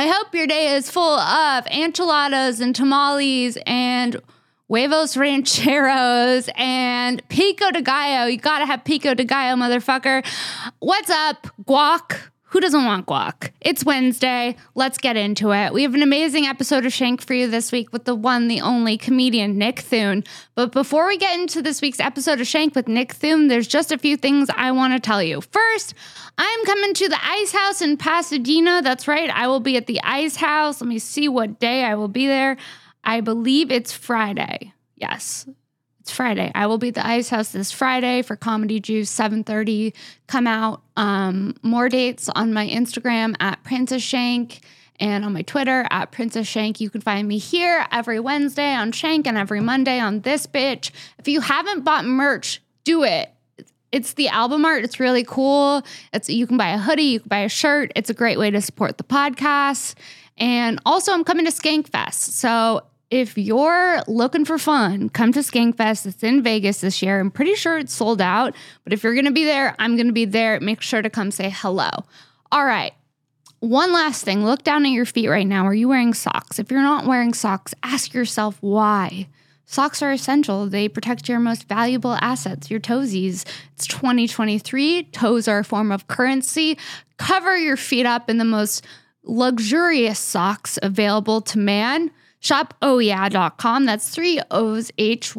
I hope your day is full of enchiladas and tamales and huevos rancheros and pico de gallo. You gotta have pico de gallo, motherfucker. What's up, guac? Who doesn't want guac? It's Wednesday. Let's get into it. We have an amazing episode of Shank for you this week with the one, the only comedian, Nick Thune. But before we get into this week's episode of Shank with Nick Thune, there's just a few things I want to tell you. First, I'm coming to the Ice House in Pasadena. That's right. I will be at the Ice House. Let me see what day I will be there. I believe it's Friday. Yes. It's Friday. I will be at the Ice House this Friday for Comedy Juice, 7:30. Come out. More dates on my Instagram at Princess Shank and on my Twitter at Princess Shank. You can find me here every Wednesday on Shank and every Monday on This Bitch. If you haven't bought merch, do it. It's the album art. It's really cool. You can buy a hoodie. You can buy a shirt. It's a great way to support the podcast. And also, I'm coming to Skankfest. So if you're looking for fun, come to Skankfest. It's in Vegas this year. I'm pretty sure it's sold out. But if you're going to be there, I'm going to be there. Make sure to come say hello. All right. One last thing. Look down at your feet right now. Are you wearing socks? If you're not wearing socks, ask yourself why. Socks are essential. They protect your most valuable assets, your toesies. It's 2023. Toes are a form of currency. Cover your feet up in the most luxurious socks available to man. Shop ohyeah.com. That's 3 O's,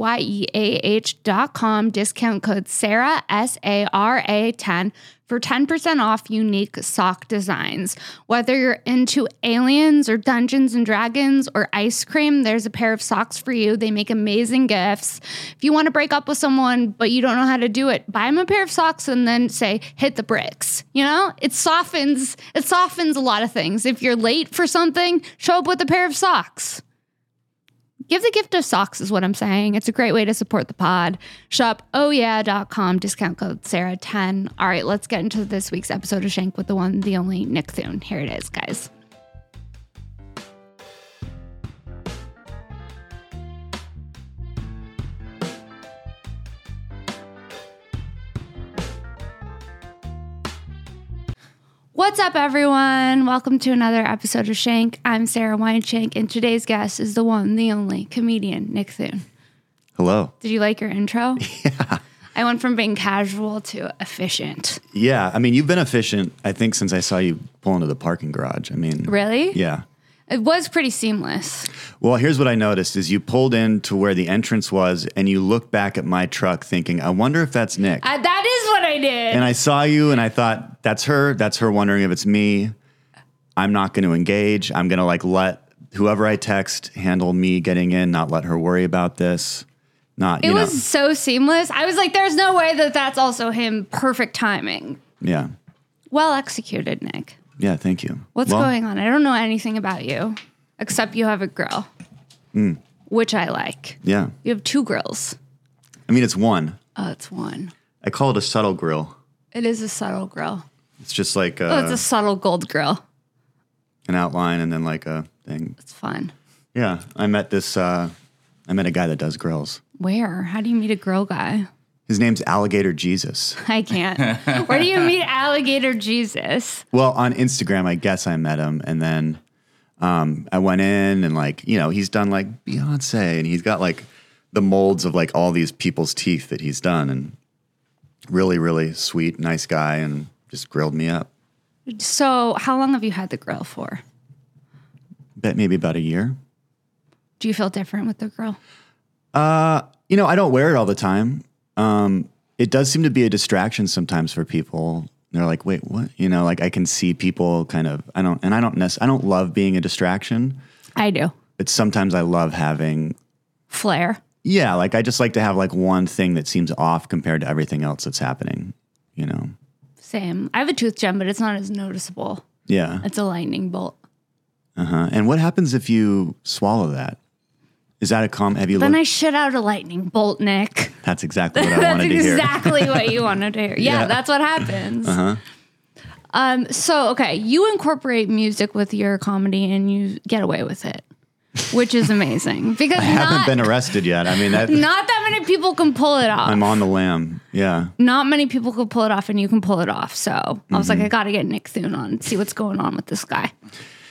HYEAH.com. Discount code Sarah, SARA 10 for 10% off unique sock designs. Whether you're into aliens or Dungeons and Dragons or ice cream, there's a pair of socks for you. They make amazing gifts. If you want to break up with someone, but you don't know how to do it, buy them a pair of socks and then say, hit the bricks. You know, it softens a lot of things. If you're late for something, show up with a pair of socks. Give the gift of socks is what I'm saying. It's a great way to support the pod. Shop ohyeah.com, discount code Sarah 10. All right, let's get into this week's episode of Shank with the one, the only Nick Thune. Here it is, guys. What's up, everyone? Welcome to another episode of Shank. I'm Sarah Weinshank, and today's guest is the one, the only comedian, Nick Thune. Hello. Did you like your intro? Yeah. I went from being casual to efficient. Yeah. I mean, you've been efficient, I think, since I saw you pull into the parking garage. I mean, Really? Yeah. It was pretty seamless. Well, here's what I noticed is you pulled in to where the entrance was and you looked back at my truck thinking, I wonder if that's Nick. That is what I did. And I saw you and I thought, that's her. That's her wondering if it's me. I'm not going to engage. I'm going to let whoever I text handle me getting in, not let her worry about this. It was so seamless. I was like, there's no way that that's also him. Perfect timing. Yeah. Well executed, Nick. Yeah, thank you. What's going on? I don't know anything about you, except you have a grill, which I like. Yeah. You have 2 grills. I mean, it's one. Oh, it's one. I call it a subtle grill. It is a subtle grill. It's just like it's a subtle gold grill. an outline and then like a thing. It's fun. Yeah. I met a guy that does grills. Where? How do you meet a grill guy? His name's Alligator Jesus. I can't. Where do you meet Alligator Jesus? Well, on Instagram, I guess I met him. And then I went in and he's done like Beyonce and he's got like the molds of like all these people's teeth that he's done. And really, really sweet, nice guy and just grilled me up. So how long have you had the grill for? Bet maybe about a year. Do you feel different with the grill? I don't wear it all the time. It does seem to be a distraction sometimes for people. They're like, wait, what? I can see people kind of, I don't love being a distraction. I do. But sometimes I love having flair. Yeah. I just like to have like one thing that seems off compared to everything else that's happening, Same. I have a tooth gem, but it's not as noticeable. Yeah. It's a lightning bolt. Uh-huh. And what happens if you swallow that? Is that have you Then looked? I shit out a lightning bolt, Nick. That's exactly what I wanted to hear. That's exactly what you wanted to hear. Yeah, that's what happens. Uh-huh. So, okay, you incorporate music with your comedy and you get away with it, which is amazing. Because I haven't been arrested yet. I mean, not that many people can pull it off. I'm on the lam. Yeah. Not many people can pull it off, and you can pull it off. So I was like, I got to get Nick Thune on, see what's going on with this guy.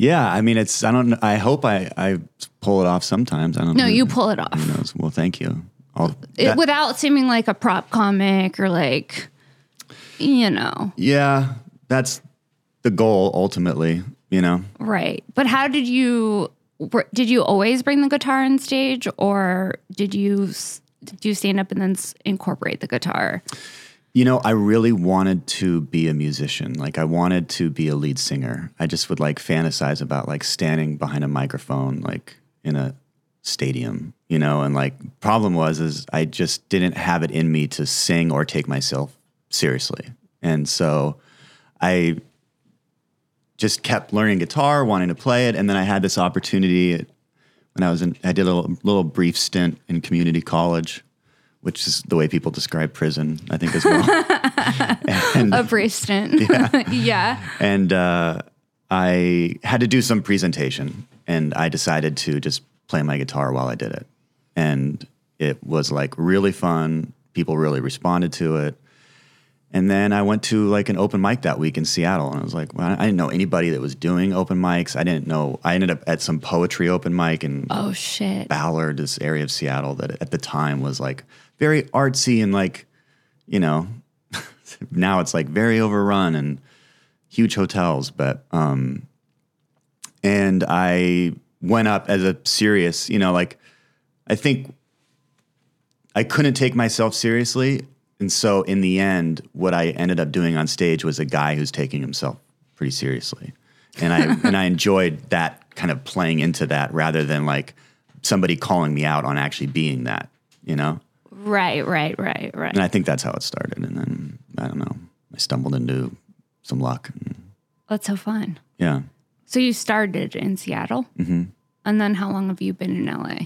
Yeah, I mean, I don't know. I hope I pull it off sometimes. I don't know. No, you pull it off. Who knows? Well, thank you. Without seeming like a prop comic or like, you know. Yeah, that's the goal ultimately, you know. Right. But how did you always bring the guitar on stage, or did you stand up and then incorporate the guitar? You know, I really wanted to be a musician. Like, I wanted to be a lead singer. I just would like fantasize about like standing behind a microphone, like in a stadium, you know, and like problem is I just didn't have it in me to sing or take myself seriously. And so I just kept learning guitar, wanting to play it. And then I had this opportunity when I did a little brief stint in community college, which is the way people describe prison, I think, as well. And, a brief stint. Yeah. Yeah. And I had to do some presentation, and I decided to just play my guitar while I did it. And it was like really fun. People really responded to it. And then I went to like an open mic that week in Seattle, and I was like, well, I didn't know anybody that was doing open mics. I ended up at some poetry open mic in Ballard, this area of Seattle that at the time was like very artsy and like, you know, now it's like very overrun and huge hotels. But, and I went up as a serious, you know, like I think I couldn't take myself seriously. And so in the end, what I ended up doing on stage was a guy who's taking himself pretty seriously. And I enjoyed that kind of playing into that rather than like somebody calling me out on actually being that, you know? Right. And I think that's how it started. And then, I don't know, I stumbled into some luck. That's so fun. Yeah. So you started in Seattle? Mm-hmm. And then how long have you been in LA?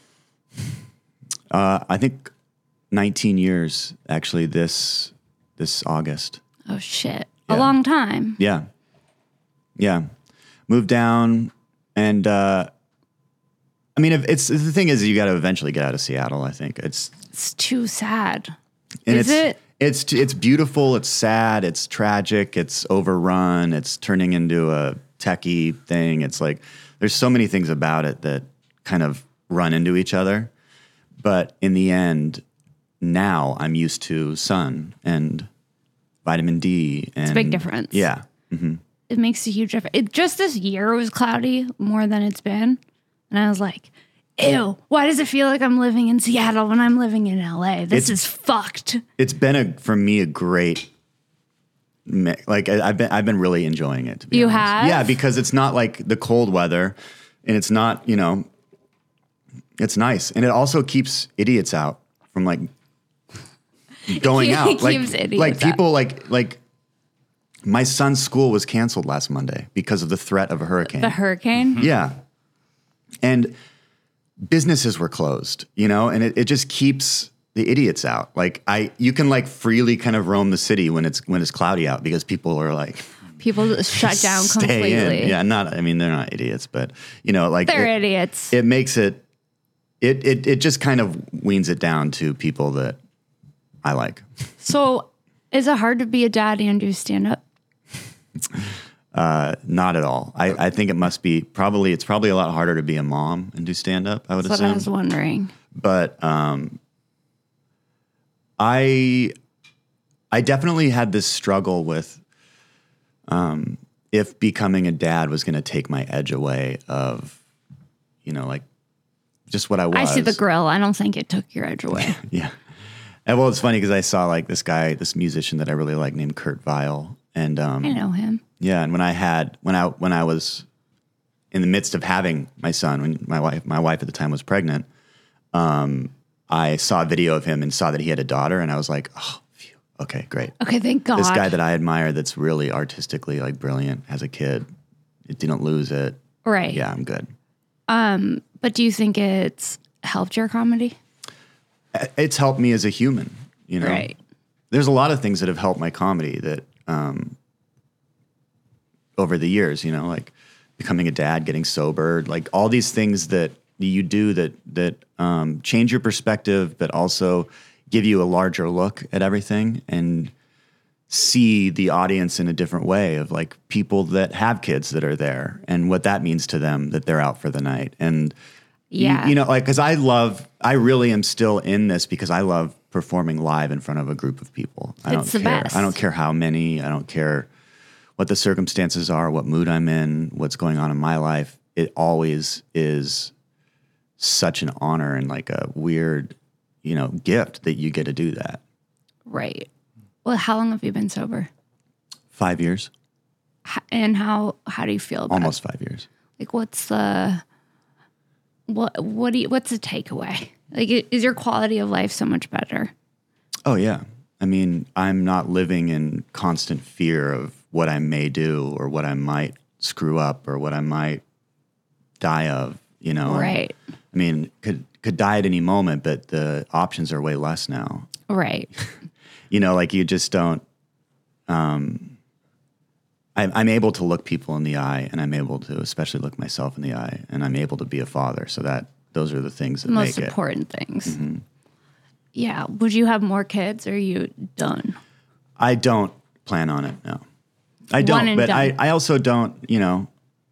I think 19 years, actually, this August. Oh, shit. Yeah. A long time. Yeah. Moved down, and I mean, if the thing is, you got to eventually get out of Seattle. I think it's too sad. And is it? It's beautiful. It's sad. It's tragic. It's overrun. It's turning into a techie thing. It's like there's so many things about it that kind of run into each other. But in the end, now I'm used to sun and vitamin D. And it's a big difference. Yeah. Mm-hmm. It makes a huge difference. Just this year was cloudy more than it's been. And I was like, ew, why does it feel like I'm living in Seattle when I'm living in LA? This is fucked. It's been for me a great, like I've been really enjoying it. To be honest. Have? Yeah, because it's not like the cold weather, and it's not, you know, it's nice, and it also keeps idiots out from like going out. Like people like my son's school was canceled last Monday because of the threat of a hurricane. The hurricane? Yeah. And businesses were closed, you know, and it just keeps the idiots out. Like you can like freely kind of roam the city when it's cloudy out because people are like people shut down stay completely. In. Yeah, I mean they're not idiots, but you know, like they're idiots. It makes it just kind of weans it down to people that I like. So is it hard to be a dad and do stand up? Not at all. I think it must be it's probably a lot harder to be a mom and do stand up, I would assume. That's what I was wondering. But I definitely had this struggle with if becoming a dad was going to take my edge away of, you know, like just what I was. I see the grill. I don't think it took your edge away. Yeah. And well, it's funny because I saw like this musician that I really like named Kurt Vile. And I know him. Yeah, and when I was in the midst of having my son, when my wife at the time was pregnant, I saw a video of him and saw that he had a daughter, and I was like, oh, phew, okay, great. Okay, thank God. This guy that I admire, that's really artistically like brilliant, has a kid. It didn't lose it. Right. Yeah, I'm good. But do you think it's helped your comedy? It's helped me as a human. You know, right. There's a lot of things that have helped my comedy that. Over the years, you know, like becoming a dad, getting sober, like all these things that you do that change your perspective, but also give you a larger look at everything. And see the audience in a different way of like people that have kids that are there and what that means to them that they're out for the night. And, Yeah. you know, like, cause I really am still in this because I love performing live in front of a group of people. It's the best. I don't care how many, I don't care what the circumstances are, what mood I'm in, what's going on in my life. It always is such an honor and like a weird, you know, gift that you get to do that. Right. Well, how long have you been sober? 5 years. And how do you feel about Almost 5 years. Like, what's the takeaway? Like, is your quality of life so much better? Oh, yeah. I mean, I'm not living in constant fear of what I may do or what I might screw up or what I might die of, you know? Right. I mean, could die at any moment, but the options are way less now. Right. You know, like you just don't, I'm able to look people in the eye, and I'm able to especially look myself in the eye, and I'm able to be a father. So those are the things that Most make it. important things. Mm-hmm. Yeah. Would you have more kids, or are you done? I don't plan on it, no. I don't, but I also don't, you know,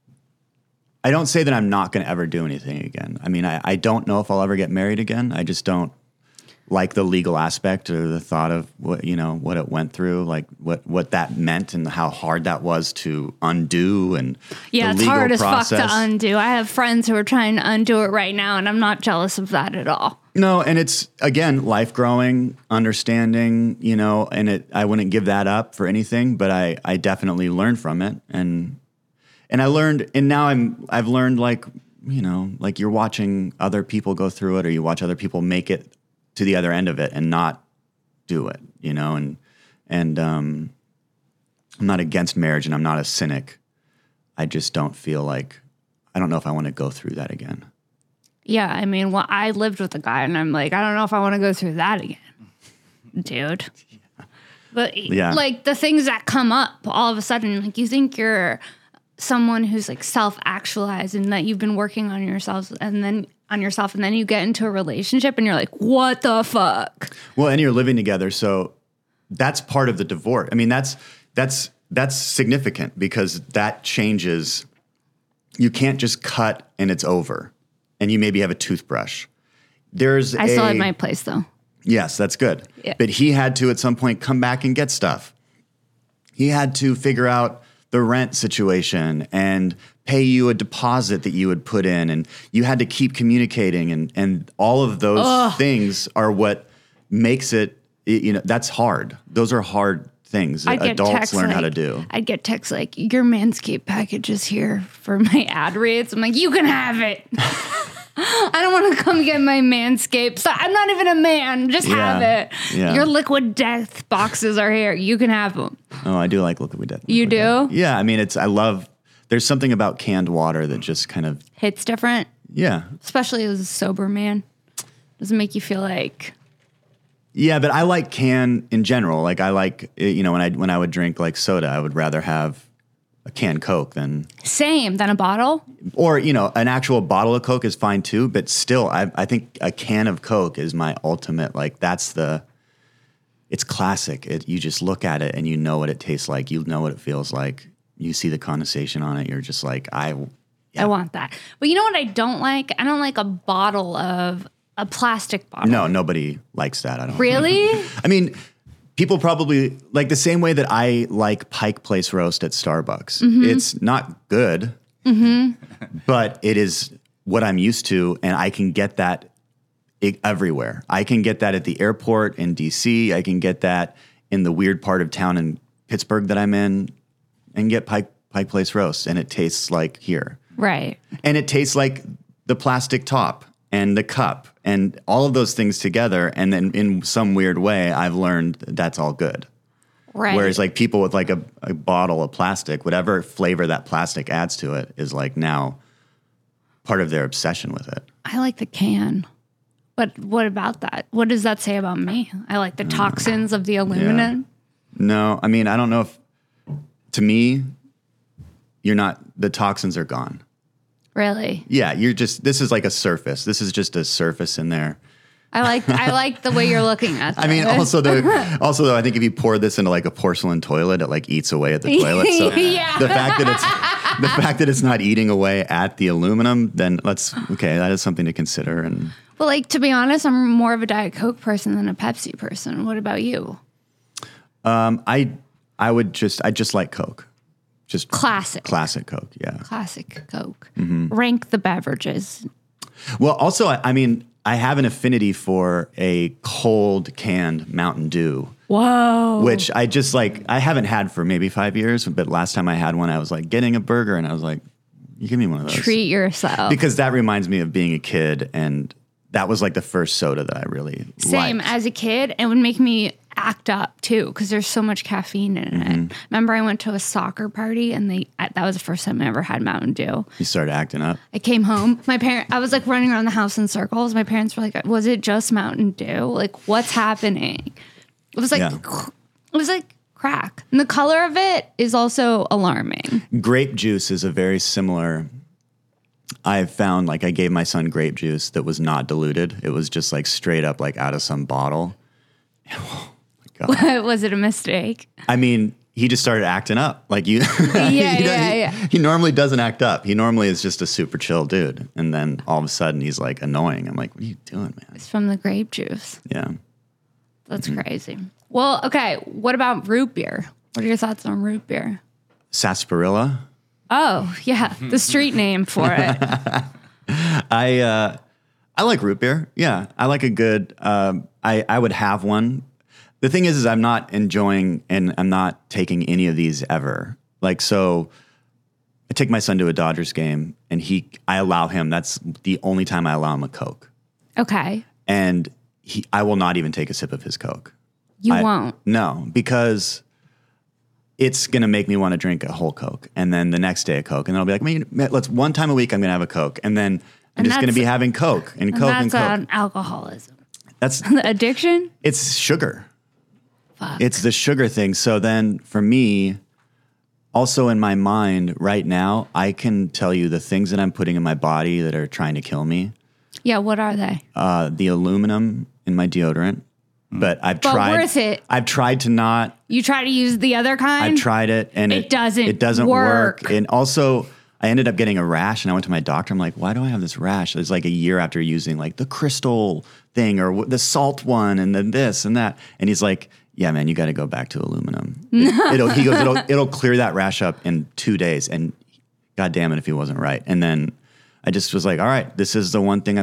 I don't say that I'm not going to ever do anything again. I mean, I don't know if I'll ever get married again. I just don't like the legal aspect or the thought of what, you know, what it went through, like what that meant and how hard that was to undo and yeah, the it's legal hard as process. fuck to undo. I have friends who are trying to undo it right now, and I'm not jealous of that at all. No, and it's, again, life growing, understanding, you know, and I wouldn't give that up for anything, but I definitely learned from it. And I learned, and now I've learned, like, you know, like you're watching other people go through it, or you watch other people make it to the other end of it and not do it, you know, and I'm not against marriage and I'm not a cynic. I just don't feel like, I don't know if I want to go through that again. Yeah, I mean, well, I lived with a guy, and I'm like, I don't know if I want to go through that again, dude. Yeah. But like the things that come up all of a sudden, like you think you're someone who's like self-actualized and that you've been working on yourself, and then you get into a relationship and you're like, what the fuck? Well, and you're living together, so that's part of the divorce. I mean, that's significant because that changes. You can't just cut and it's over. And you maybe have a toothbrush. I still have my place, though. Yes, that's good. Yeah. But he had to, at some point, come back and get stuff. He had to figure out the rent situation and pay you a deposit that you would put in. And you had to keep communicating. And all of those things are what makes it, you know, that's hard. Those are hard things that adults learn how to do. I'd get texts like, your Manscaped package is here for my ad reads. I'm like, you can have it. I don't want to come get my Manscaped. So I'm not even a man. Just have it. Yeah. Your Liquid Death boxes are here. You can have them. Oh, I do like Liquid Death. You do? Yeah. I mean, there's something about canned water that just kind of hits different. Yeah. Especially as a sober man. Does it make you feel like... Yeah, but I like can in general. Like I like, you know, when I would drink like soda, I would rather have a canned Coke than a bottle. Or, you know, an actual bottle of Coke is fine too. But still, I think a can of Coke is my ultimate. Like it's classic. You just look at it and you know what it tastes like. You know what it feels like. You see the condensation on it. You're just like, I want that. But you know what I don't like? I don't like a plastic bottle. No, nobody likes that. I don't. Really? I mean, people probably like the same way that I like Pike Place Roast at Starbucks. Mm-hmm. It's not good, but it is what I'm used to, and I can get that everywhere. I can get that at the airport in DC. I can get that in the weird part of town in Pittsburgh that I'm in, and get Pike Place Roast, and it tastes like here. Right. And it tastes like the plastic top and the cup and all of those things together. And then in some weird way, I've learned that's all good. Right. Whereas like people with like a bottle of plastic, whatever flavor that plastic adds to it is like now part of their obsession with it. I like the can. But what about that? What does that say about me? I like the toxins of the aluminum. Yeah. No, I mean, I don't know if, to me, the toxins are gone. Really? Yeah, this is like a surface. This is just a surface in there. I like the way you're looking at this. I mean, also though, I think if you pour this into like a porcelain toilet, it like eats away at the toilet. So Yeah. the fact that it's not eating away at the aluminum, then that is something to consider. And Well, like, to be honest, I'm more of a Diet Coke person than a Pepsi person. What about you? I just like Coke. Just Classic Coke, yeah. Classic Coke. Mm-hmm. Rank the beverages. Well, also, I mean, I have an affinity for a cold canned Mountain Dew. Whoa. Which I just like, I haven't had for maybe 5 years, but last time I had one, I was like getting a burger and I was like, you give me one of those. Treat yourself. Because that reminds me of being a kid, and that was like the first soda that I really Same. liked. As a kid, it would make me act up too because there's so much caffeine in it. Remember, I went to a soccer party and that was the first time I ever had Mountain Dew. You started acting up. I came home. I was like running around the house in circles. My parents were like, "Was it just Mountain Dew? Like, what's happening?" It was like, It was like crack, and the color of it is also alarming. Grape juice is a very similar. I've found like I gave my son grape juice that was not diluted. It was just like straight up like out of some bottle. Oh my God. Was it a mistake? I mean, he just started acting up. Like you. Yeah. He normally doesn't act up. He normally is just a super chill dude. And then all of a sudden he's like annoying. I'm like, what are you doing, man? It's from the grape juice. Yeah. That's crazy. Well, okay. What about root beer? What are your thoughts on root beer? Sarsaparilla. Oh, yeah. The street name for it. I like root beer. Yeah. I like a good, I would have one. The thing is I'm not enjoying and I'm not taking any of these ever. Like, so I take my son to a Dodgers game and I allow him, that's the only time I allow him a Coke. Okay. And I will not even take a sip of his Coke. You won't. No, because it's going to make me want to drink a whole Coke. And then the next day a Coke. And then I'll be like, man, let's one time a week I'm going to have a Coke. And then I'm just going to be having Coke and Coke and Coke. That's alcoholism. That's The addiction? It's sugar. Fuck. It's the sugar thing. So then for me, also in my mind right now, I can tell you the things that I'm putting in my body that are trying to kill me. Yeah, what are they? The aluminum in my deodorant. But I've tried. Worth it. I've tried to not. You try to use the other kind? I've tried it and it doesn't work. And also I ended up getting a rash and I went to my doctor. I'm like, why do I have this rash? It's like a year after using like the crystal thing or the salt one and then this and that. And he's like, yeah, man, you got to go back to aluminum. It'll clear that rash up in 2 days. And God damn it if he wasn't right. And then I just was like, all right, this is the one thing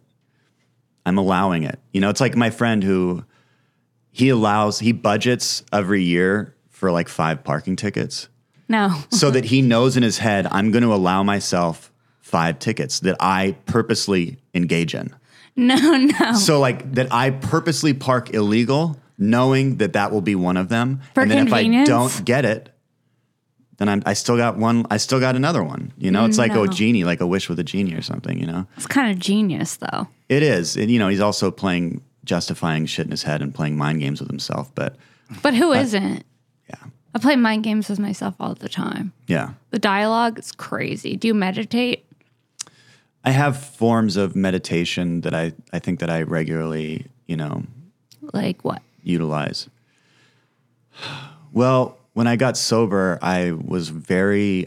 I'm allowing it. You know, it's like my friend who he budgets every year for like 5 parking tickets. No. So that he knows in his head, I'm going to allow myself 5 tickets that I purposely engage in. No. So like that I purposely park illegal, knowing that will be one of them. For and then convenience? if I don't get it, then I still got one. I still got another one. You know, it's like a genie, like a wish with a genie or something, you know? It's kind of genius though. It is. And, you know, he's also justifying shit in his head and playing mind games with himself. But who isn't? Yeah. I play mind games with myself all the time. Yeah. The dialogue is crazy. Do you meditate? I have forms of meditation that I think that I regularly, you know. Like what? Utilize. Well, when I got sober, I was very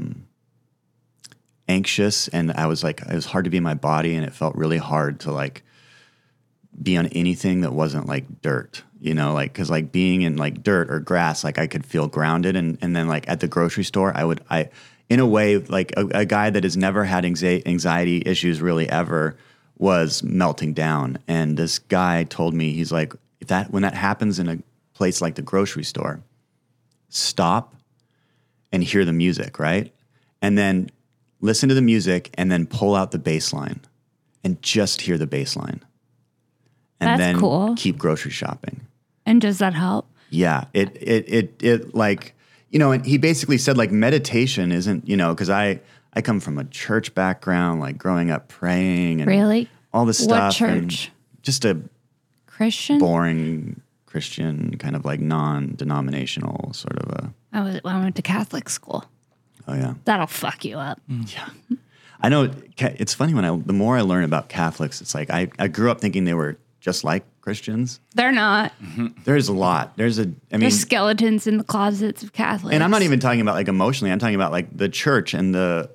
anxious and I was like, it was hard to be in my body and it felt really hard to like be on anything that wasn't like dirt, you know, like, cause like being in like dirt or grass, like I could feel grounded. And then like at the grocery store, I in a way, like a guy that has never had anxiety issues really ever was melting down. And this guy told me, he's like, when that happens in a place like the grocery store, stop and hear the music, right? And then listen to the music and then pull out the bass line and just hear the bass line. And That's then cool. Keep grocery shopping. And does that help? Yeah. It like, you know, and he basically said like meditation isn't, you know, because I come from a church background, like growing up praying and really all this stuff. What church? Just a Christian? Boring Christian, kind of like non-denominational sort of a. I went to Catholic school. Oh yeah, that'll fuck you up. Yeah, I know. It's funny the more I learn about Catholics, it's like I grew up thinking they were just like Christians. They're not. There's a lot. There's There's skeletons in the closets of Catholics. and I'm not even talking about like emotionally. I'm talking about like the church and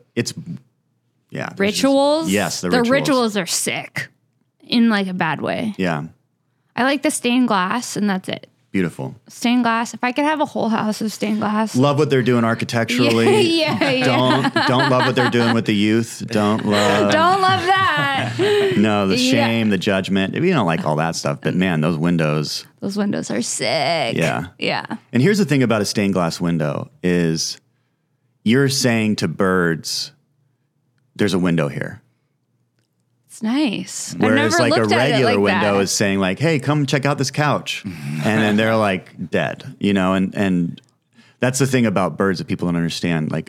rituals. Yes, the rituals are sick in like a bad way. Yeah. I like the stained glass, and that's it. Beautiful. Stained glass. If I could have a whole house of stained glass. Love what they're doing architecturally. Don't love what they're doing with the youth. Don't love that. No, the shame, the judgment. We don't like all that stuff, but man, those windows. Those windows are sick. Yeah. Yeah. And here's the thing about a stained glass window is you're saying to birds, there's a window here. It's nice. Whereas like a regular window that. is saying like, hey, come check out this couch. And then they're like dead, and that's the thing about birds that people don't understand. Like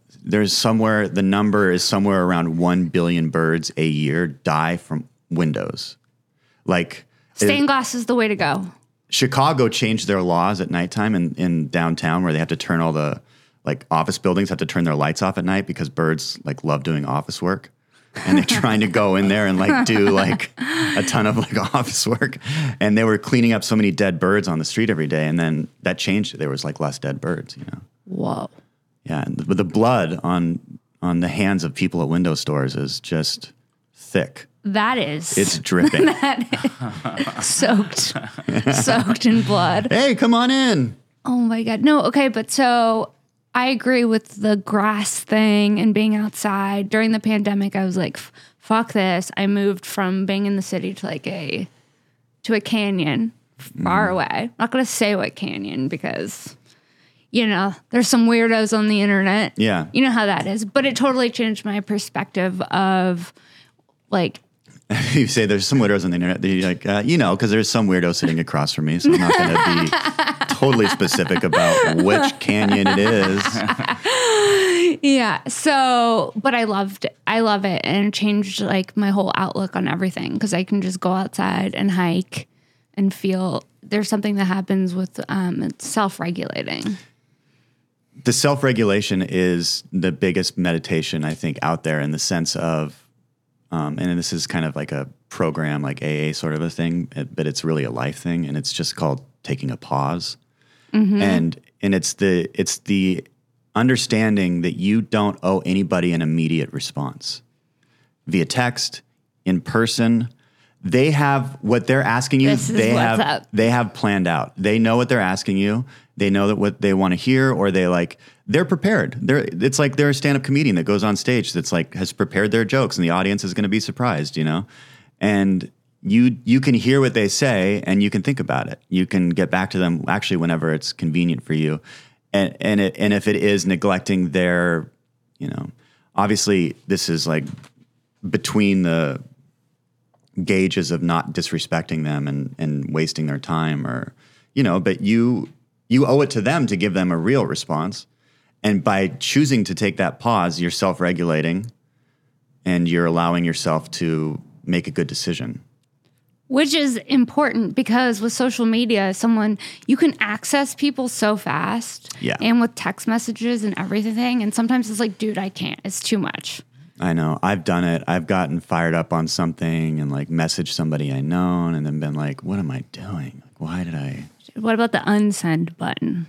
the number is somewhere around 1 billion birds a year die from windows. Like stained glass is the way to go. Chicago changed their laws at nighttime in downtown where they have to turn all the like office buildings have to turn their lights off at night because birds like love doing office work. And they're trying to go in there and like do like a ton of like office work. And they were cleaning up so many dead birds on the street every day. And then that changed. There was like less dead birds, Whoa. Yeah. And the blood on the hands of people at window stores is just thick. That is. It's dripping. That is soaked in blood. Hey, come on in. Oh my God. No. Okay. But so I agree with the grass thing and being outside. During the pandemic, I was like, fuck this. I moved from being in the city to like a canyon far away. I'm not going to say what canyon because, there's some weirdos on the internet. Yeah. You know how that is. But it totally changed my perspective of like, you say there's some weirdos on the internet. You're like, because there's some weirdo sitting across from me. So I'm not going to be totally specific about which canyon it is. Yeah. So, but I love it. And it changed like my whole outlook on everything because I can just go outside and hike and feel there's something that happens with it's self-regulating. The self-regulation is the biggest meditation, I think, out there in the sense of, and this is kind of like a program, like AA sort of a thing, but it's really a life thing, and it's just called taking a pause. Mm-hmm. And it's the understanding that you don't owe anybody an immediate response via text, in person. They have what they're asking you. They have planned out. They know what they're asking you. They know that what they want to hear, or they're prepared. It's like they're a stand-up comedian that goes on stage that's like has prepared their jokes, and the audience is going to be surprised, And you can hear what they say, and you can think about it. You can get back to them actually whenever it's convenient for you, and if it is neglecting their, obviously this is like between the gauges of not disrespecting them and wasting their time, or but you owe it to them to give them a real response. And by choosing to take that pause, you're self-regulating and you're allowing yourself to make a good decision. Which is important because with social media, you can access people so fast. Yeah. And with text messages and everything. And sometimes it's like, dude, I can't. It's too much. I know. I've done it. I've gotten fired up on something and like messaged somebody I known and then been like, what am I doing? Like, why did I? What about the unsend button?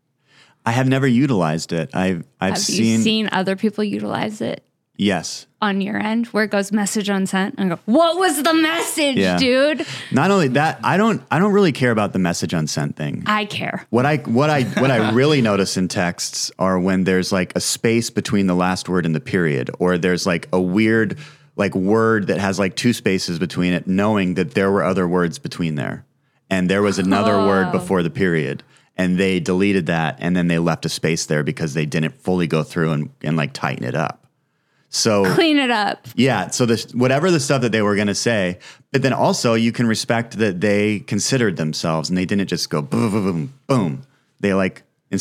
I have never utilized it. Have you seen other people utilize it? Yes. On your end, where it goes message unsent, and I go, what was the message, dude? Not only that, I don't really care about the message unsent thing. I care. What I really notice in texts are when there's like a space between the last word and the period, or there's like a weird like word that has like two spaces between it, knowing that there were other words between there, and there was another word before the period. And they deleted that, and then they left a space there because they didn't fully go through and like tighten it up. So clean it up. Yeah. So whatever the stuff that they were going to say, but then also you can respect that they considered themselves and they didn't just go boom, boom, boom, boom. They like then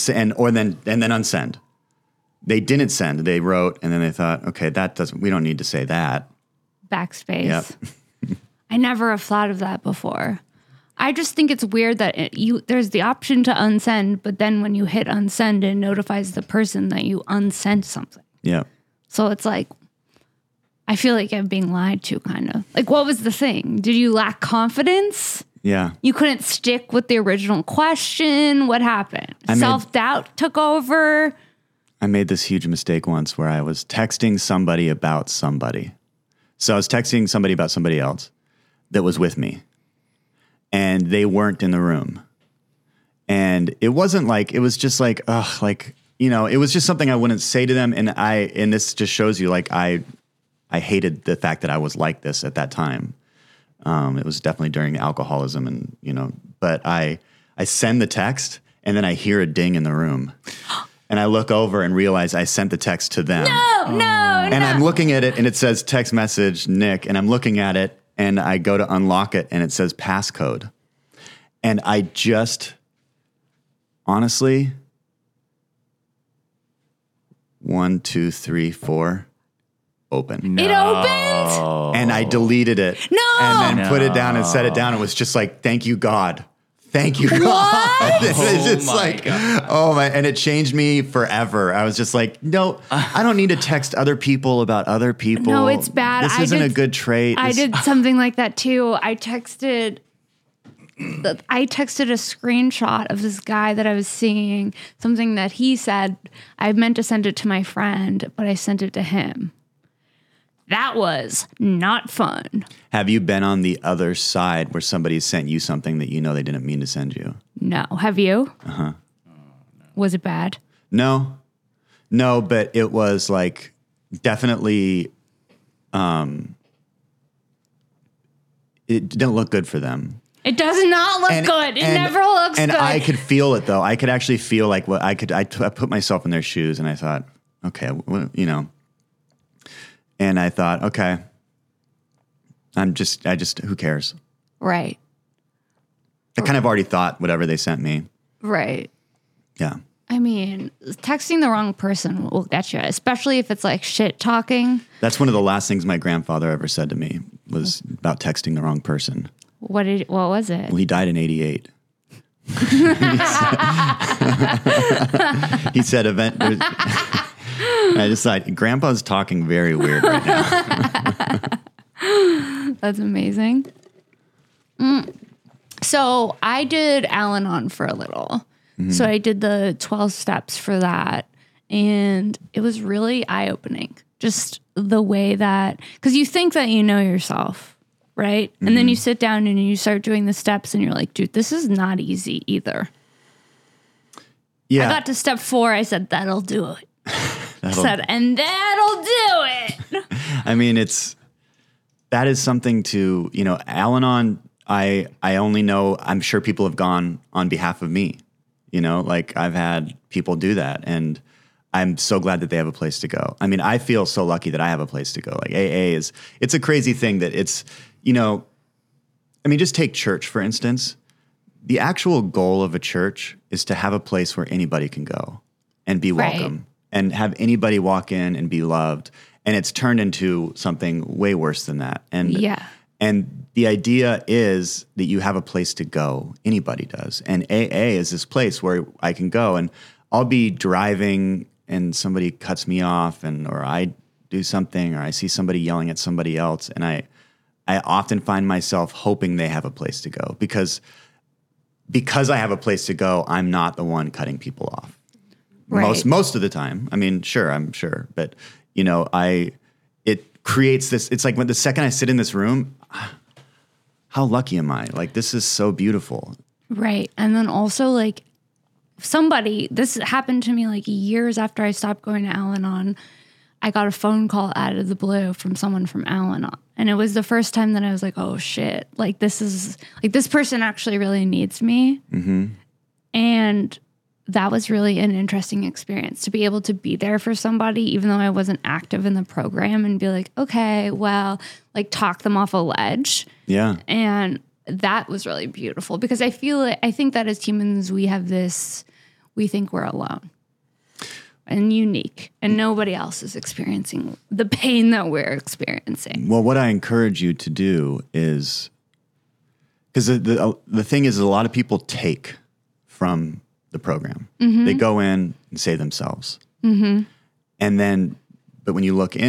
unsend. They didn't send. They wrote, and then they thought, okay, we don't need to say that. Backspace. Yep. I never have thought of that before. I just think it's weird that there's the option to unsend, but then when you hit unsend, it notifies the person that you unsent something. Yeah. So it's like, I feel like I'm being lied to, kind of. Like, what was the thing? Did you lack confidence? Yeah. You couldn't stick with the original question? What happened? Self-doubt took over? I made this huge mistake once where I was texting somebody about somebody. So I was texting somebody about somebody else that was with me, and they weren't in the room. And it wasn't like, it was just like, it was just something I wouldn't say to them. And this just shows you, like, I hated the fact that I was like this at that time. It was definitely during alcoholism and, but I send the text and then I hear a ding in the room and I look over and realize I sent the text to them. No. And I'm looking at it and it says text message, Nick, and I'm looking at it and I go to unlock it and it says passcode. And I just, honestly, 1, 2, 3, 4, open. It opened? And I deleted it. No. And then put it down and set it down. It was just like, thank you, God. Thank you, God. What? It's just like, God. Oh my, and it changed me forever. I was just like, no, I don't need to text other people about other people. No, it's bad. This isn't a good trait. I did something like that too. I texted a screenshot of this guy that I was seeing, something that he said. I meant to send it to my friend, but I sent it to him. That was not fun. Have you been on the other side where somebody sent you something that they didn't mean to send you? No. Have you? Uh-huh. Was it bad? No, but it was like definitely, it didn't look good for them. It does not look good. It never looks good. And I could feel it though. I could actually feel like I put myself in their shoes and I thought, okay, and I thought, okay, I just, who cares? Right. I kind of already thought whatever they sent me. Right. Yeah. I mean, texting the wrong person will get you, especially if it's like shit talking. That's one of the last things my grandfather ever said to me was about texting the wrong person. What was it? Well, he died in 88. He said I just thought, Grandpa's talking very weird right now. That's amazing. So I did Al-Anon for a little. Mm-hmm. So I did the 12 steps for that. And it was really eye-opening. Just the way that, because you think that you know yourself, right? Mm-hmm. And then you sit down and you start doing the steps and you're like, dude, this is not easy either. Yeah. I got to step 4. I said, that'll do it. And that'll do it. I mean, that is something to, Al-Anon, I only know, I'm sure people have gone on behalf of me, like I've had people do that and I'm so glad that they have a place to go. I mean, I feel so lucky that I have a place to go. Like AA it's a crazy thing that it's, just take church, for instance. The actual goal of a church is to have a place where anybody can go and be welcome. And have anybody walk in and be loved. And it's turned into something way worse than that. And the idea is that you have a place to go. Anybody does. And AA is this place where I can go and I'll be driving and somebody cuts me off or I do something or I see somebody yelling at somebody else. And I often find myself hoping they have a place to go because I have a place to go, I'm not the one cutting people off. Right. Most of the time. I mean, sure, I'm sure. But, it creates this, it's like when the second I sit in this room, how lucky am I? Like, this is so beautiful. Right. And then also like this happened to me like years after I stopped going to Al-Anon. I got a phone call out of the blue from someone from Al-Anon. And it was the first time that I was like, oh shit, like this person actually really needs me. Mm-hmm. And that was really an interesting experience to be able to be there for somebody, even though I wasn't active in the program and be like, okay, well, like talk them off a ledge. Yeah. And that was really beautiful because I think that as humans, we think we're alone and unique and nobody else is experiencing the pain that we're experiencing. Well, what I encourage you to do is, because the thing is a lot of people take from the program. Mm-hmm. They go in and say themselves. Mm-hmm. And then, but when you look in it,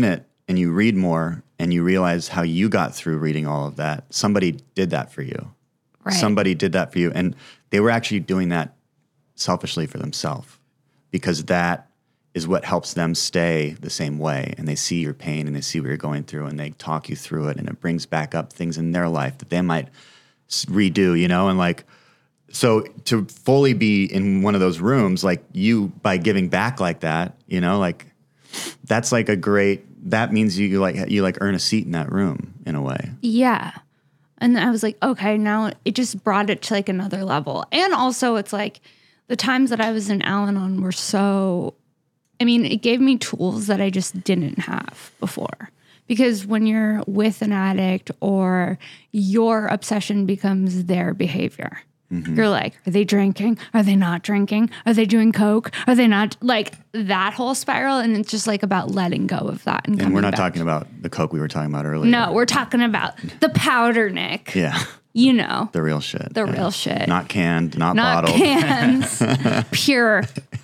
and you read more and you realize how you got through reading all of that, somebody did that for you. Right. Somebody did that for you. And they were actually doing that selfishly for themselves, because that is what helps them stay the same way. And they see your pain and they see what you're going through and they talk you through it, and it brings back up things in their life that they might redo, you know? And like, so to fully be in one of those rooms, like you, by giving back like that, you know, like that's like that means you like earn a seat in that room in a way. Yeah. And I was like, okay, now it just brought it to like another level. And also it's like the times that I was in Al-Anon were so, I mean, it gave me tools that I just didn't have before. Because when you're with an addict, or your obsession becomes their behavior, you're like, are they drinking? Are they not drinking? Are they doing coke? Are they not? Like that whole spiral. And it's just like about letting go of that. And we're not back. talking about the coke we were talking about earlier. No, we're talking about the powder, Nick. Yeah. You know. The real shit. The real shit. Not canned, not bottled. Cans. Pure.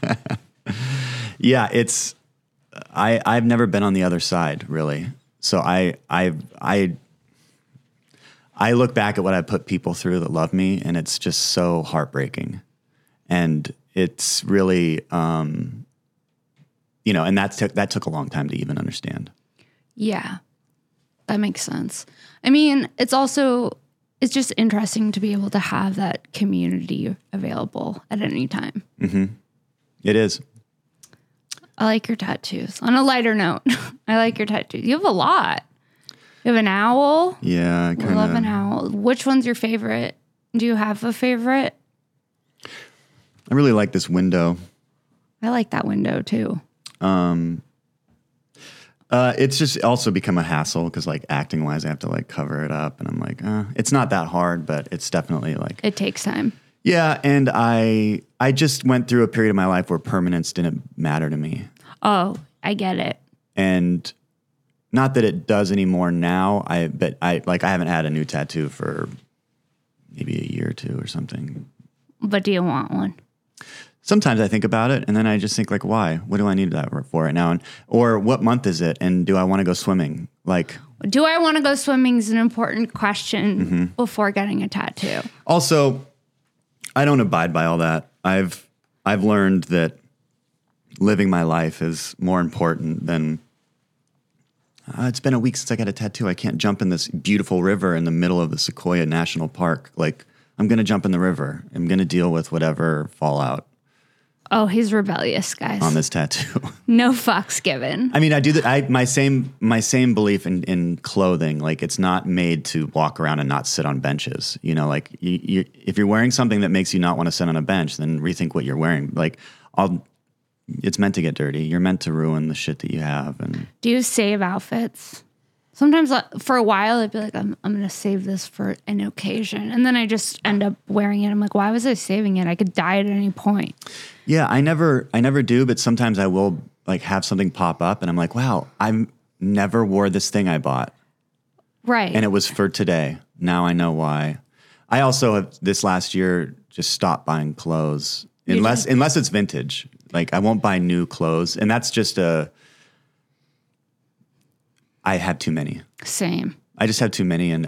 Yeah, I've never been on the other side, really. So I look back at what I put people through that love me, and it's just so heartbreaking. And it's really, and that took a long time to even understand. Yeah, that makes sense. I mean, it's just interesting to be able to have that community available at any time. Mm-hmm. It is. I like your tattoos. On a lighter note, I like your tattoos. You have a lot. You have an owl. Yeah, I love an owl. Which one's your favorite? Do you have a favorite? I really like this window. I like that window too. It's just also become a hassle because, like, acting wise, I have to like cover it up, and I'm like, it's not that hard, but it's definitely like it takes time. Yeah, and I just went through a period of my life where permanence didn't matter to me. Oh, I get it. And not that it does anymore now. But I haven't had a new tattoo for maybe a year or two or something. But do you want one? Sometimes I think about it, and then I just think, like, why? What do I need that for right now? Or what month is it? And do I want to go swimming? Like, do I want to go swimming is an important question before getting a tattoo. Also, I don't abide by all that. I've learned that living my life is more important than it's been a week since I got a tattoo. I can't jump in this beautiful river in the middle of the Sequoia National Park. Like, I'm going to jump in the river. I'm going to deal with whatever fallout. Oh, he's rebellious, guys. On this tattoo. No fucks given. I mean, I do that. My same belief in clothing. Like, it's not made to walk around and not sit on benches. You know, like if you're wearing something that makes you not want to sit on a bench, then rethink what you're wearing. Like, it's meant to get dirty. You're meant to ruin the shit that you have. And do you save outfits? Sometimes for a while I'd be like, I'm going to save this for an occasion. And then I just end up wearing it. I'm like, why was I saving it? I could die at any point. Yeah, I never do, but sometimes I will like have something pop up and I'm like, wow, I never wore this thing I bought. Right. And it was for today. Now I know why. I also have this last year just stopped buying clothes unless it's vintage. Like, I won't buy new clothes. And that's just I have too many. Same. I just have too many, and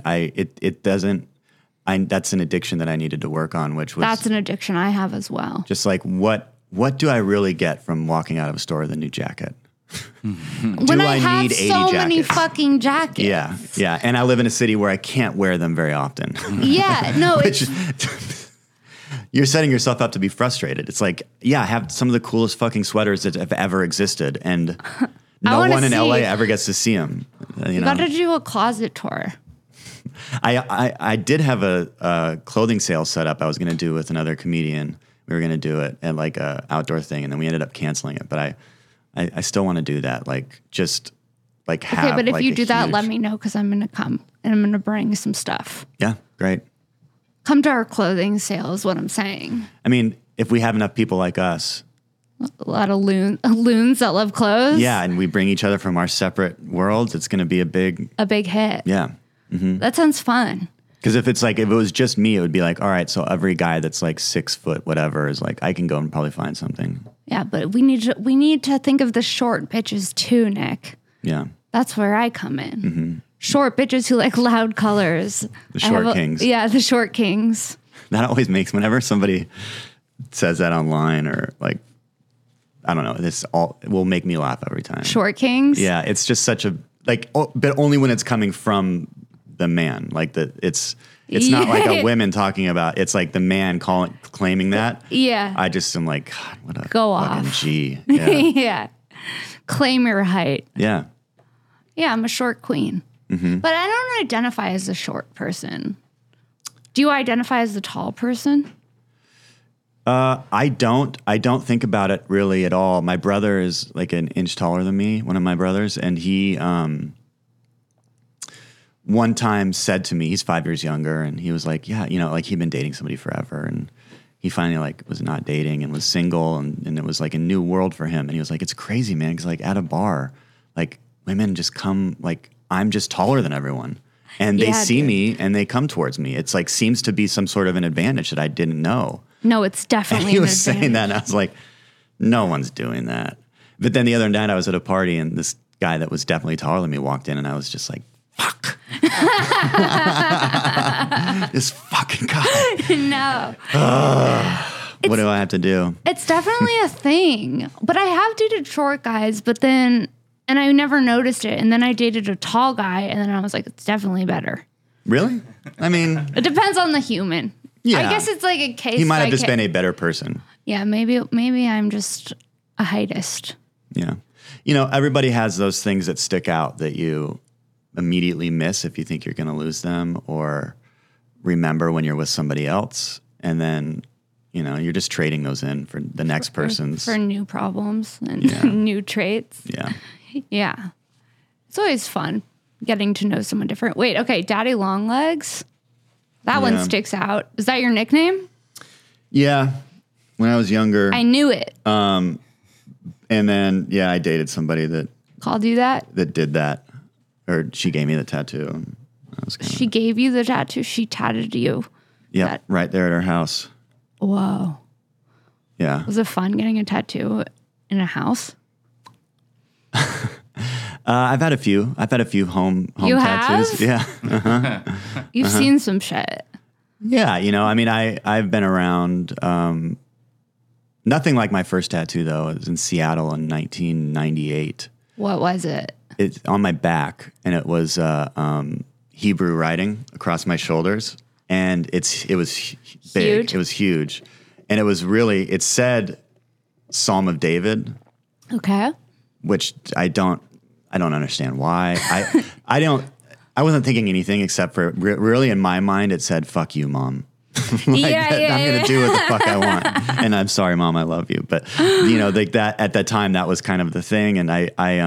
that's an addiction that I needed to work on, which was... That's an addiction I have as well. Just like, what do I really get from walking out of a store with a new jacket? When I have so many fucking jackets. Yeah. And I live in a city where I can't wear them very often. Yeah, no, you're setting yourself up to be frustrated. It's like, yeah, I have some of the coolest fucking sweaters that have ever existed, and... No one in LA ever gets to see them. You know? Got to do a closet tour. I did have a clothing sale set up I was going to do with another comedian. We were going to do it at like a outdoor thing, and then we ended up canceling it. But I still want to do that. Like, just like have. Okay, but if like you do that, let me know, because I'm going to come and I'm going to bring some stuff. Yeah, great. Come to our clothing sale is what I'm saying. I mean, if we have enough people like us. A lot of loons that love clothes. Yeah, and we bring each other from our separate worlds. It's going to be a big hit. Yeah. Mm-hmm. That sounds fun. Because if it was just me, it would be like, all right, so every guy that's like 6 foot whatever is like, I can go and probably find something. Yeah, but we need to think of the short bitches too, Nick. Yeah. That's where I come in. Short bitches who like loud colors. The short kings. Yeah, the short kings. That always makes, whenever somebody says that online or like, I don't know, it will make me laugh every time. Short kings? Yeah, it's just such a, like, but only when it's coming from the man. Like, it's not like a women talking about, it's like the man claiming that. Yeah. I just am like, God, what a Go fucking off. G. Yeah. Yeah. Claim your height. Yeah. Yeah, I'm a short queen. But I don't identify as a short person. Do you identify as the tall person? I don't think about it really at all. My brother is like an inch taller than me, one of my brothers, and he one time said to me, he's 5 years younger, and he was like, yeah, like he'd been dating somebody forever, and he finally like was not dating and was single, and it was like a new world for him. And he was like, it's crazy, man, because like at a bar, like women just come, like I'm just taller than everyone. And they see me and they come towards me. It's like seems to be some sort of an advantage that I didn't know. No, it's definitely and he was saying that, and I was like, no one's doing that. But then the other night I was at a party, and this guy that was definitely taller than me walked in, and I was just like, fuck. This fucking guy. No. What do I have to do? It's definitely a thing. But I have dated short guys, and I never noticed it. And then I dated a tall guy, and then I was like, it's definitely better. Really? I mean, it depends on the human. Yeah. I guess it's like a case. He might have just been a better person. Yeah, maybe I'm just a heightist. Yeah. Everybody has those things that stick out that you immediately miss if you think you're going to lose them, or remember when you're with somebody else. And then, you're just trading those in for the next person's. For new problems and new traits. Yeah. Yeah. It's always fun getting to know someone different. Wait, okay, Daddy Longlegs. That one sticks out. Is that your nickname? Yeah. When I was younger. I knew it. And then, I dated somebody that called you that? That did that. Or she gave me the tattoo. She gave you the tattoo? She tatted you? Yeah, right there at her house. Whoa. Yeah. Was it fun getting a tattoo in a house? I've had a few. I've had a few home you tattoos. Have? Yeah. You've seen some shit. Yeah, I mean, I've been around. Nothing like my first tattoo though. It was in Seattle in 1998. What was it? It's on my back, and it was Hebrew writing across my shoulders, and it was big. Huge? It was huge, and it said Psalm of David. Okay. Which I don't understand why. I wasn't thinking anything except for really in my mind it said "fuck you, mom." I'm gonna do what the fuck I want, and I'm sorry, mom, I love you. But like that at that time, that was kind of the thing, and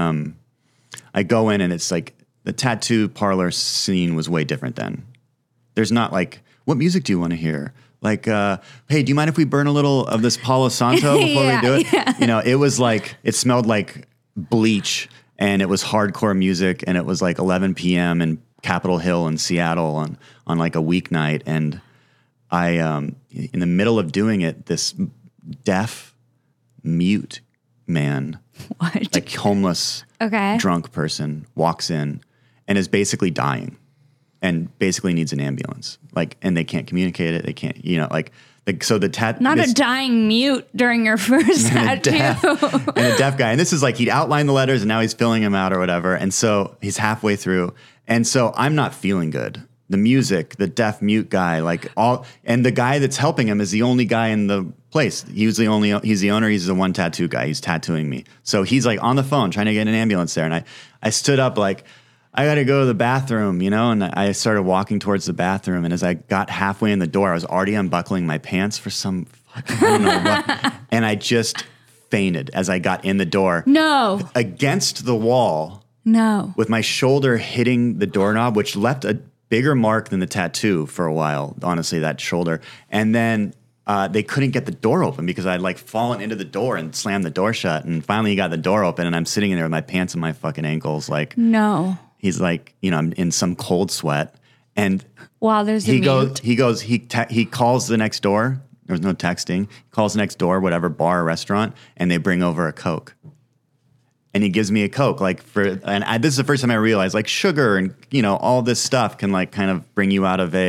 I go in and it's like the tattoo parlor scene was way different then. There's not like, what music do you want to hear? Like, hey, do you mind if we burn a little of this Palo Santo before we do it? Yeah. It was like, it smelled like bleach, and it was hardcore music, and it was like 11 p.m. in Capitol Hill in Seattle on like a weeknight. And I, in the middle of doing it, this deaf, mute man, what? like homeless, drunk person walks in and is basically dying and basically needs an ambulance. Like, and they can't communicate it. They can't, so the Not a dying mute during your first tattoo. And a deaf guy. And this is like, he'd outlined the letters and now he's filling them out or whatever. And so he's halfway through. And so I'm not feeling good. The music, the deaf mute guy, and the guy that's helping him is the only guy in the place. He's the owner. He's the one tattoo guy. He's tattooing me. So he's like on the phone trying to get an ambulance there. And I stood up like, I got to go to the bathroom, and I started walking towards the bathroom. And as I got halfway in the door, I was already unbuckling my pants for some fucking, I don't know what. And I just fainted as I got in the door. No. Against the wall. No. With my shoulder hitting the doorknob, which left a bigger mark than the tattoo for a while, honestly, that shoulder. And then they couldn't get the door open because I'd like fallen into the door and slammed the door shut. And finally he got the door open, and I'm sitting in there with my pants and my fucking ankles. Like, no. He's like, I'm in some cold sweat. And wow, he calls the next door. There was no texting. He calls the next door, whatever bar or restaurant, and they bring over a Coke. and he gives me a Coke, this is the first time I realized like sugar and, you know, all this stuff can like kind of bring you out of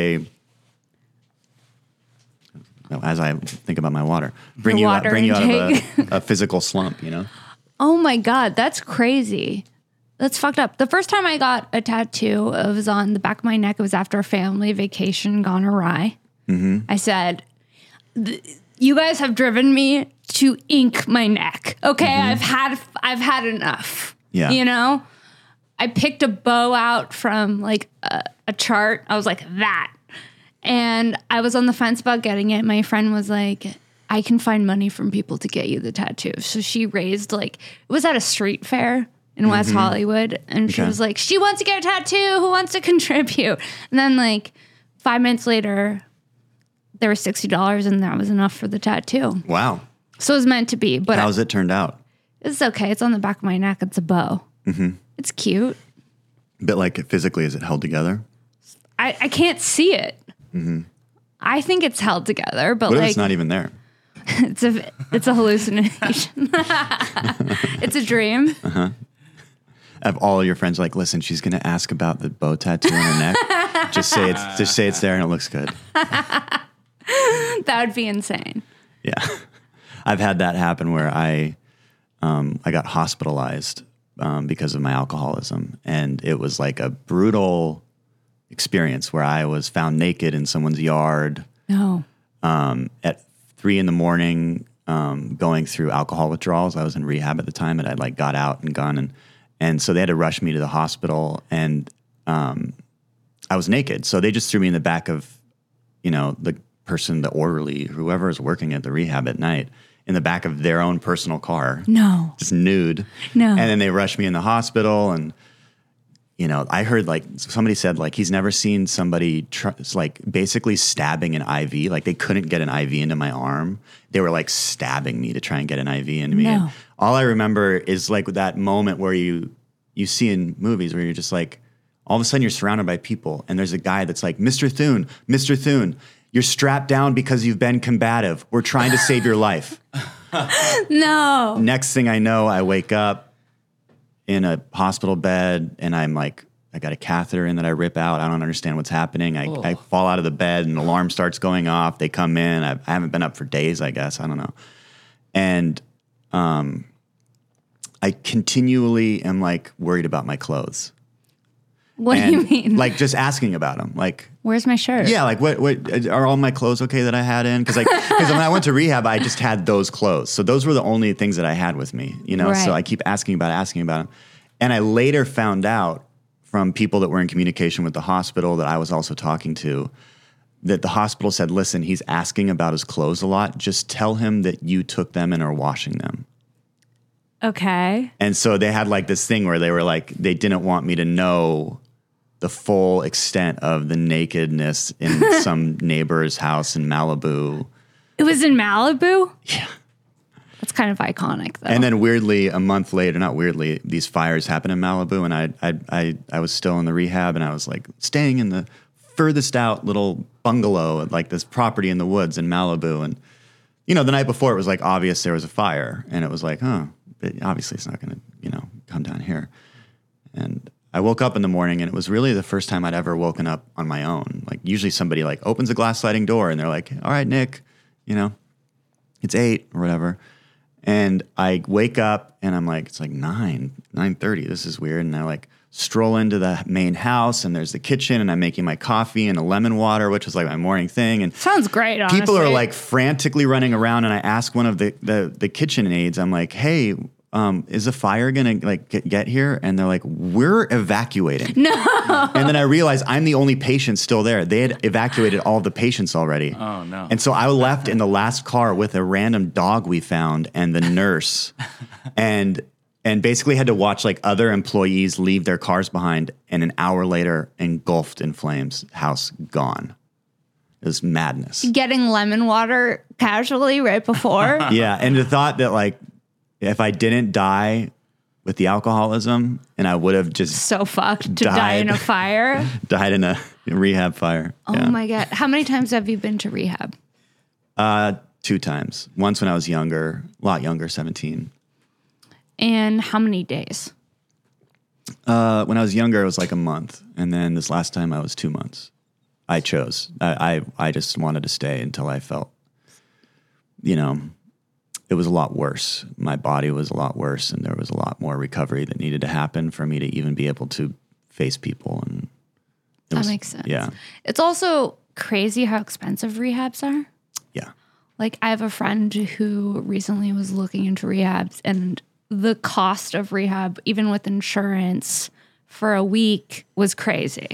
as I think about my water, bring you out of a physical slump, you know? Oh my God, that's crazy. That's fucked up. The first time I got a tattoo, it was on the back of my neck. It was after a family vacation gone awry. Mm-hmm. I said, you guys have driven me to ink my neck. Okay, I've had enough. Yeah. You know? I picked a bow out from like a chart. I was like, that. And I was on the fence about getting it. My friend was like, I can find money from people to get you the tattoo. So she raised it was at a street fair in West Hollywood. And she was like, she wants to get a tattoo. Who wants to contribute? And then like 5 minutes later, there was $60 and that was enough for the tattoo. Wow. So it was meant to be. But how's it turned out? It's okay. It's on the back of my neck. It's a bow. Mm-hmm. It's cute. But like physically, is it held together? I can't see it. Mm-hmm. I think it's held together, but what if like it's not even there? It's a hallucination. It's a dream. Uh-huh. Have all your friends like, listen, she's going to ask about the bow tattoo on her neck. Just say it's there and it looks good. That would be insane. Yeah, I've had that happen where I got hospitalized because of my alcoholism, and it was like a brutal experience where I was found naked in someone's yard. No. At 3 a.m, going through alcohol withdrawals. I was in rehab at the time, and I'd like got out and gone, and so they had to rush me to the hospital, and I was naked. So they just threw me in the back of, you know, the orderly, whoever is working at the rehab at night, in the back of their own personal car. No. Just nude. No. And then they rushed me in the hospital, and you know, I heard like somebody said like he's never seen somebody like basically stabbing an IV. Like they couldn't get an IV into my arm. They were like stabbing me to try and get an IV into me. No. And all I remember is like that moment where you see in movies where you're just like, all of a sudden you're surrounded by people and there's a guy that's like, Mr. Thune, you're strapped down because you've been combative. We're trying to save your life. No. Next thing I know, I wake up in a hospital bed, and I'm like, I got a catheter in that I rip out. I don't understand what's happening. I fall out of the bed, and an alarm starts going off. They come in. I haven't been up for days, I guess. I don't know. And I continually am like worried about my clothes. What do you mean? Like just asking about them. Like, where's my shirt? Yeah, like what are all my clothes okay that I had in? Because when I went to rehab, I just had those clothes. So those were the only things that I had with me, you know? Right. So I keep asking about them. And I later found out from people that were in communication with the hospital that I was also talking to, that the hospital said, listen, he's asking about his clothes a lot. Just tell him that you took them and are washing them. Okay. And so they had like this thing where they were like, they didn't want me to know the full extent of the nakedness in some neighbor's house in Malibu. It was in Malibu? Yeah. That's kind of iconic, though. And then weirdly, a month later, not weirdly, these fires happened in Malibu, and I was still in the rehab, and I was like staying in the furthest out little bungalow at like this property in the woods in Malibu. And, you know, the night before it was like obvious there was a fire, and it was like, obviously it's not going to, you know, come down here. And I woke up in the morning, and it was really the first time I'd ever woken up on my own. Like usually somebody like opens a glass sliding door and they're like, all right, Nick, you know, it's 8 or whatever. And I wake up and I'm like, it's like 9:30. This is weird. And I like stroll into the main house, and there's the kitchen, and I'm making my coffee and a lemon water, which was like my morning thing. And sounds great, honestly. People are like frantically running around, and I ask one of the kitchen aides, I'm like, hey, is a fire gonna like get here? And they're like, we're evacuating. No. And then I realized I'm the only patient still there. They had evacuated all the patients already. Oh no. And so I left in the last car with a random dog we found and the nurse, and basically had to watch like other employees leave their cars behind, and an hour later, engulfed in flames, house gone. It was madness. Getting lemon water casually right before. Yeah, and the thought that like, if I didn't die with the alcoholism, and I would have just so fucked to die in a fire. Died in a rehab fire. Oh my God. How many times have you been to rehab? 2 times. Once when I was younger, a lot younger, 17. And how many days? When I was younger, it was like a month. And then this last time I was 2 months. I chose. I just wanted to stay until I felt, you know, it was a lot worse. My body was a lot worse, and there was a lot more recovery that needed to happen for me to even be able to face people. And That makes sense. Yeah. It's also crazy how expensive rehabs are. Yeah. Like, I have a friend who recently was looking into rehabs, and the cost of rehab, even with insurance, for a week was crazy.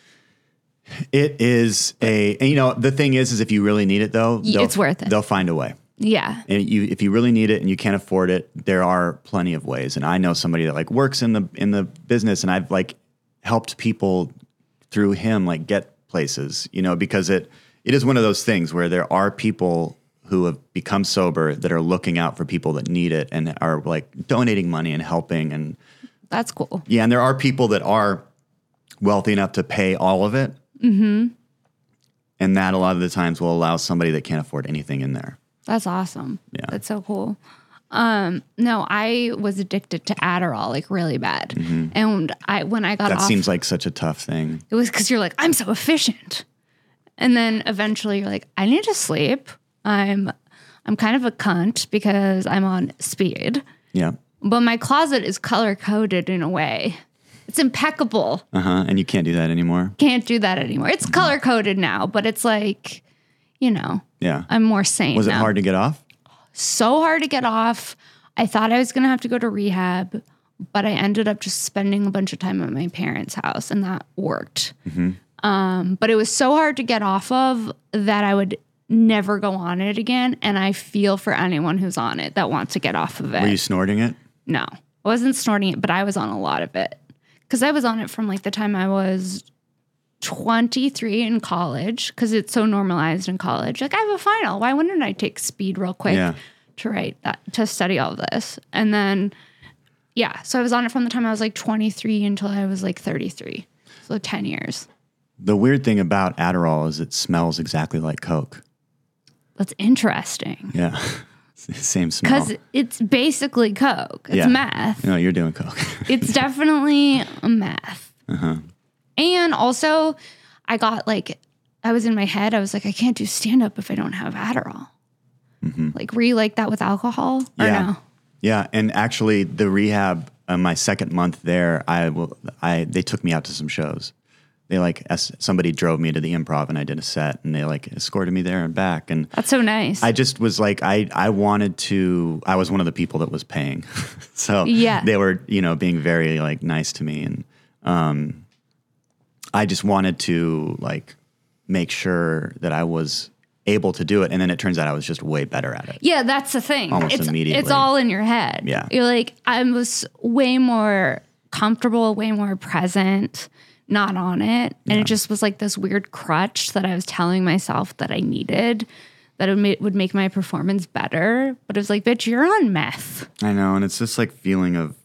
It is and, you know, the thing is if you really need it, though, it's worth it. They'll find a way. Yeah. And if you really need it and you can't afford it, there are plenty of ways. And I know somebody that like works in the business, and I've like helped people through him like get places, you know, because it is one of those things where there are people who have become sober that are looking out for people that need it and are like donating money and helping. And That's cool. yeah, and there are people that are wealthy enough to pay all of it. Mm-hmm. And that a lot of the times will allow somebody that can't afford anything in there. That's awesome. Yeah. That's so cool. No, I was addicted to Adderall, like really bad. Mm-hmm. And when I got That off, seems like such a tough thing. it was because you're like, I'm so efficient. And then eventually you're like, I need to sleep. I'm kind of a cunt because I'm on speed. Yeah. But my closet is color coded in a way. It's impeccable. And you can't do that anymore. Can't do that anymore. It's color coded now, but it's like, you know, Yeah. I'm more sane Was it now. hard to get off? So hard to get off. I thought I was going to have to go to rehab, but I ended up just spending a bunch of time at my parents' house, and that worked. But it was so hard to get off of that I would never go on it again. And I feel for anyone who's on it that wants to get off of it. Were you snorting it? No, I wasn't snorting it, but I was on a lot of it because I was on it from like the time I was 23 in college, because it's so normalized in college. Like, I have a final. Why wouldn't I take speed real quick to write that, to study all of this? And then, yeah, so I was on it from the time I was like 23 until I was like 33. So 10 years. The weird thing about Adderall is it smells exactly like Coke. That's interesting. Yeah. Same smell. Because it's basically Coke. It's meth. No, you're doing Coke. It's definitely a meth. And also, I got like, I was in my head, I was like, I can't do stand-up if I don't have Adderall. Like, were you like that with alcohol or no? Yeah, and actually the rehab, my second month there, they took me out to some shows. They somebody drove me to the Improv and I did a set, and they like escorted me there and back. And That's so nice. I just was like, I wanted to, I was one of the people that was paying. So Yeah. they were, you know, being very like nice to me. And I just wanted to like make sure that I was able to do it. And then it turns out I was just way better at it. Yeah, that's the thing. Almost immediately. It's all in your head. Yeah. You're like, I was way more comfortable, way more present, not on it. And it just was like this weird crutch that I was telling myself that I needed, that it would make my performance better. But it was like, bitch, you're on meth. I know. And it's this like feeling of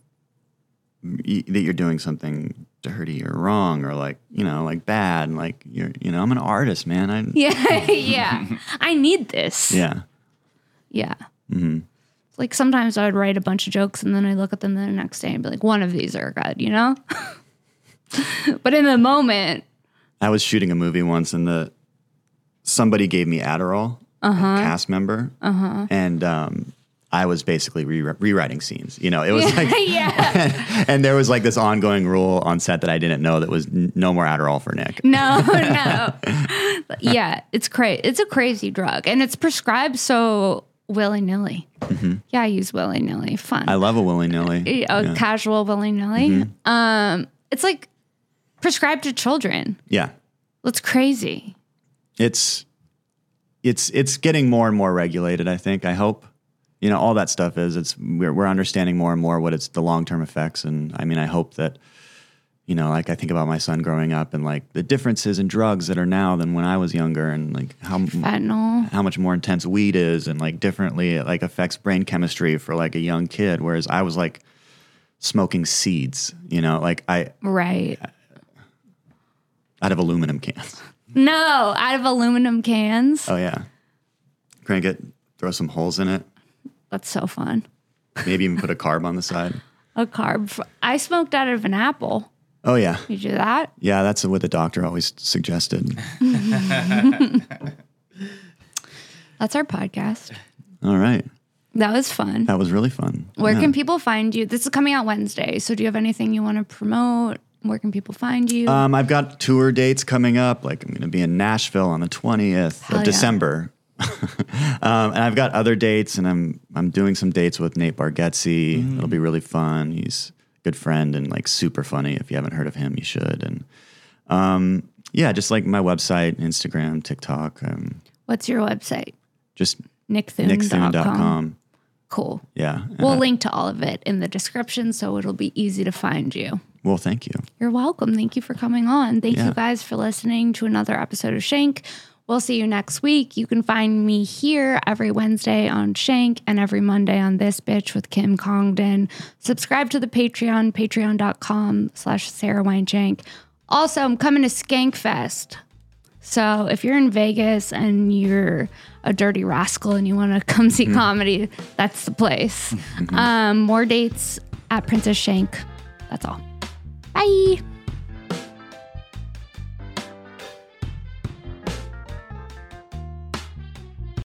that you're doing something dirty or wrong or like, you know, like bad. And like, I'm an artist, man. Yeah. Yeah. I need this. Yeah. Yeah. Like, sometimes I would write a bunch of jokes and then I look at them the next day and be like, one of these are good, you know? But in the moment, I was shooting a movie once and somebody gave me Adderall, a cast member, and I was basically rewriting scenes. You know, it was like, and there was like this ongoing rule on set that I didn't know that was no more Adderall for Nick. No. Yeah, it's crazy. It's a crazy drug, and it's prescribed so willy-nilly. Yeah, I use willy-nilly. Fun. I love a willy-nilly. Casual willy-nilly. It's like prescribed to children. Yeah. That's crazy. It's getting more and more regulated, I think. I hope. You know, all that stuff we're understanding more and more what it's the long-term effects. And I mean, I hope that, you know, like I think about my son growing up and like the differences in drugs that are now than when I was younger, and like Fentanyl. how much more intense weed is, and like differently it like affects brain chemistry for like a young kid. Whereas I was like smoking seeds, you know, like Right. out of aluminum cans. No, out of aluminum cans. Oh yeah. Crank it, throw some holes in it. That's so fun. Maybe even put a carb on the side. A carb. I smoked out of an apple. Oh, yeah. You do that? Yeah, that's what the doctor always suggested. That's our podcast. All right. That was fun. That was really fun. Where can people find you? This is coming out Wednesday. So do you have anything you want to promote? Where can people find you? I've got tour dates coming up. Like I'm going to be in Nashville on the 20th of December. And I've got other dates, and I'm doing some dates with Nate Bargatze. It'll be really fun. He's a good friend and like super funny. If you haven't heard of him, you should. And yeah, just like my website, Instagram, TikTok. What's your website? Just nickthune.com. Cool. Yeah. We'll link to all of it in the description, so it'll be easy to find you. Well, thank you. You're welcome. Thank you for coming on. Thank you guys for listening to another episode of Shank. We'll see you next week. You can find me here every Wednesday on Shank and every Monday on This Bitch with Kim Congdon. Subscribe to the Patreon, patreon.com/Sarah Weinshank. Also, I'm coming to Skankfest. So if you're in Vegas and you're a dirty rascal and you want to come see comedy, that's the place. More dates at Princess Shank. That's all. Bye.